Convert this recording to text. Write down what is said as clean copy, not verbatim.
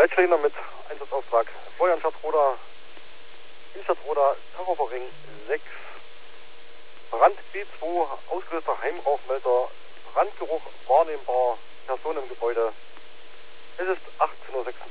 Leitschläger mit Einsatzauftrag Florian Stadtroder, Innenstadtroder, Terrorring 6, Brand B2, ausgelöster Heimrauchmelder, Brandgeruch wahrnehmbar, Person im Gebäude. Es ist 18:06 Uhr.